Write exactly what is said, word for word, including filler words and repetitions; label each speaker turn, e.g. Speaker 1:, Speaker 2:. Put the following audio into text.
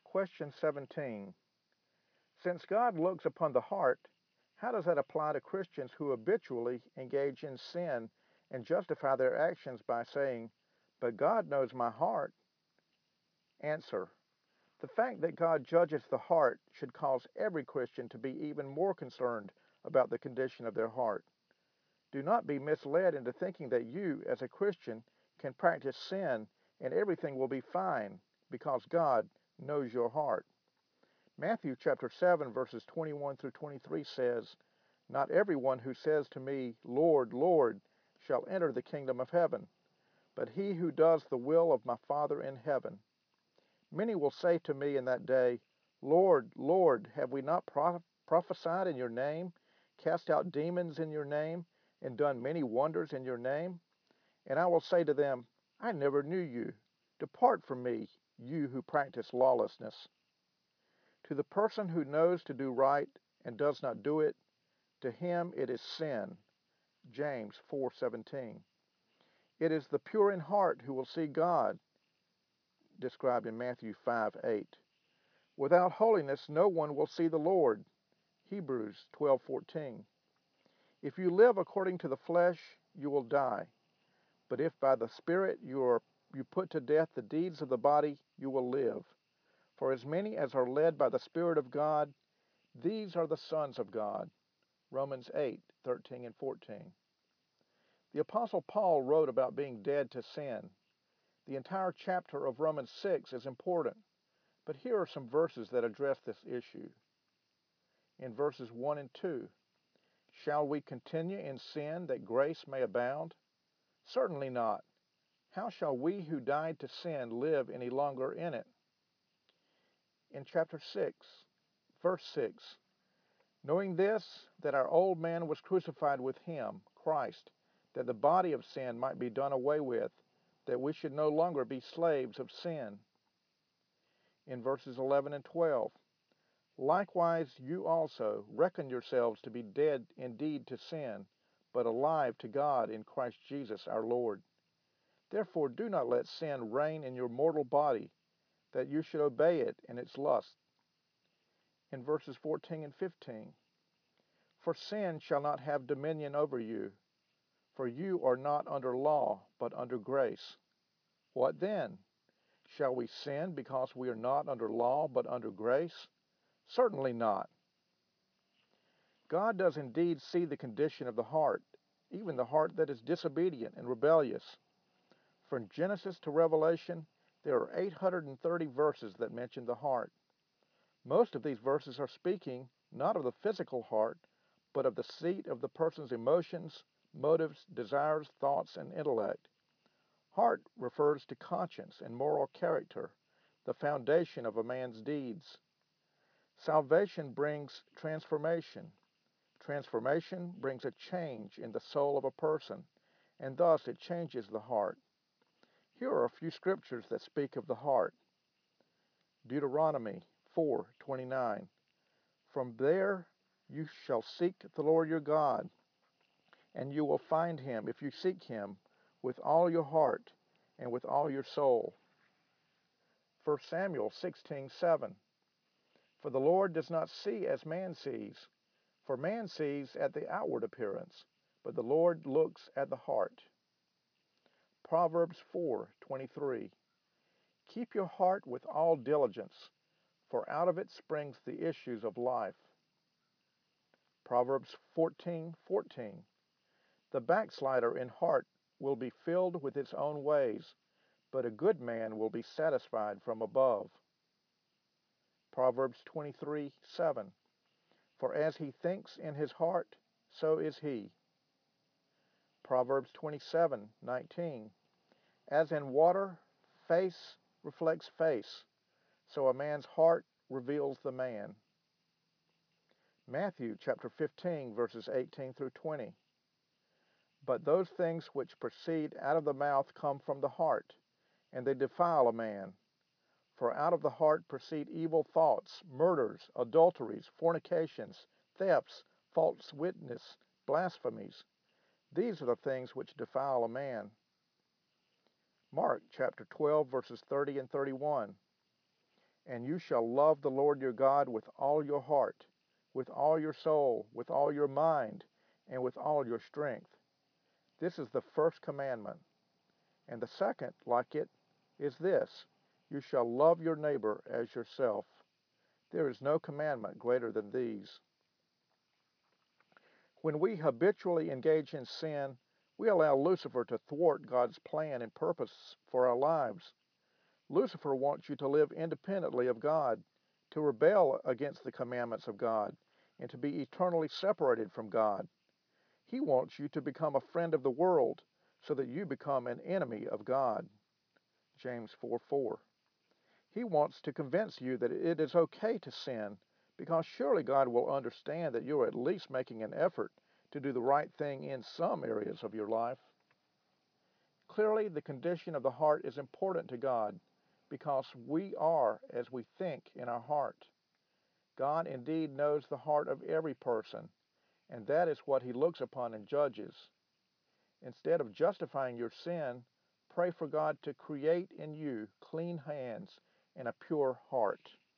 Speaker 1: Question seventeen. Since God looks upon the heart, how does that apply to Christians who habitually engage in sin and justify their actions by saying, "But God knows my heart"? Answer. The fact that God judges the heart should cause every Christian to be even more concerned about the condition of their heart. Do not be misled into thinking that you, as a Christian, can practice sin and everything will be fine because God knows your heart. Matthew chapter seven verses twenty-one through twenty-three says, "Not everyone who says to me, 'Lord, Lord,' shall enter the kingdom of heaven, but he who does the will of my Father in heaven. Many will say to me in that day, 'Lord, Lord, have we not proph- prophesied in your name, cast out demons in your name, and done many wonders in your name?' And I will say to them, 'I never knew you. Depart from me, you who practice lawlessness.'" To the person who knows to do right and does not do it, to him it is sin. James four seventeen. It is the pure in heart who will see God, described in Matthew five eight. Without holiness no one will see the Lord. Hebrews twelve fourteen. If you live according to the flesh, you will die. But if by the Spirit you are you put to death the deeds of the body, you will live. For as many as are led by the Spirit of God, these are the sons of God. Romans eight thirteen and fourteen. The Apostle Paul wrote about being dead to sin. The entire chapter of Romans six is important, but here are some verses that address this issue. In verses one and two, "Shall we continue in sin that grace may abound? Certainly not. How shall we who died to sin live any longer in it?" In chapter six, verse six, "Knowing this, that our old man was crucified with him, Christ, that the body of sin might be done away with, that we should no longer be slaves of sin." In verses eleven and twelve, "Likewise you also reckon yourselves to be dead indeed to sin, but alive to God in Christ Jesus our Lord. Therefore do not let sin reign in your mortal body, that you should obey it in its lust." In verses fourteen and fifteen, "For sin shall not have dominion over you, for you are not under law, but under grace. What then? Shall we sin because we are not under law, but under grace? Certainly not." God does indeed see the condition of the heart, even the heart that is disobedient and rebellious. From Genesis to Revelation, there are eight hundred thirty verses that mention the heart. Most of these verses are speaking not of the physical heart, but of the seat of the person's emotions, motives, desires, thoughts, and intellect. Heart refers to conscience and moral character, the foundation of a man's deeds. Salvation brings transformation. Transformation brings a change in the soul of a person, and thus it changes the heart. Here are a few scriptures that speak of the heart. Deuteronomy four twenty-nine. "From there you shall seek the Lord your God, and you will find him if you seek him with all your heart and with all your soul." First Samuel sixteen seven. "For the Lord does not see as man sees, for man sees at the outward appearance, but the Lord looks at the heart." Proverbs four twenty-three. "Keep your heart with all diligence, for out of it springs the issues of life." Proverbs fourteen fourteen. "The backslider in heart will be filled with its own ways, but a good man will be satisfied from above." Proverbs twenty-three seven. "For as he thinks in his heart, so is he." Proverbs twenty-seven nineteen. "As in water, face reflects face, so a man's heart reveals the man." Matthew chapter fifteen, verses eighteen through twenty. "But those things which proceed out of the mouth come from the heart, and they defile a man. For out of the heart proceed evil thoughts, murders, adulteries, fornications, thefts, false witness, blasphemies. These are the things which defile a man." Mark chapter twelve, verses thirty and thirty-one. And you shall love the Lord your God with all your heart, with all your soul, with all your mind, and with all your strength. This is the first commandment. And the second, like it, is this: you shall love your neighbor as yourself. There is no commandment greater than these. When we habitually engage in sin, we allow Lucifer to thwart God's plan and purpose for our lives. Lucifer wants you to live independently of God, to rebel against the commandments of God, and to be eternally separated from God. He wants you to become a friend of the world so that you become an enemy of God. James four four. He wants to convince you that it is okay to sin, because surely God will understand that you are at least making an effort to do the right thing in some areas of your life. Clearly, the condition of the heart is important to God, because we are as we think in our heart. God indeed knows the heart of every person, and that is what He looks upon and judges. Instead of justifying your sin, pray for God to create in you clean hands and a pure heart.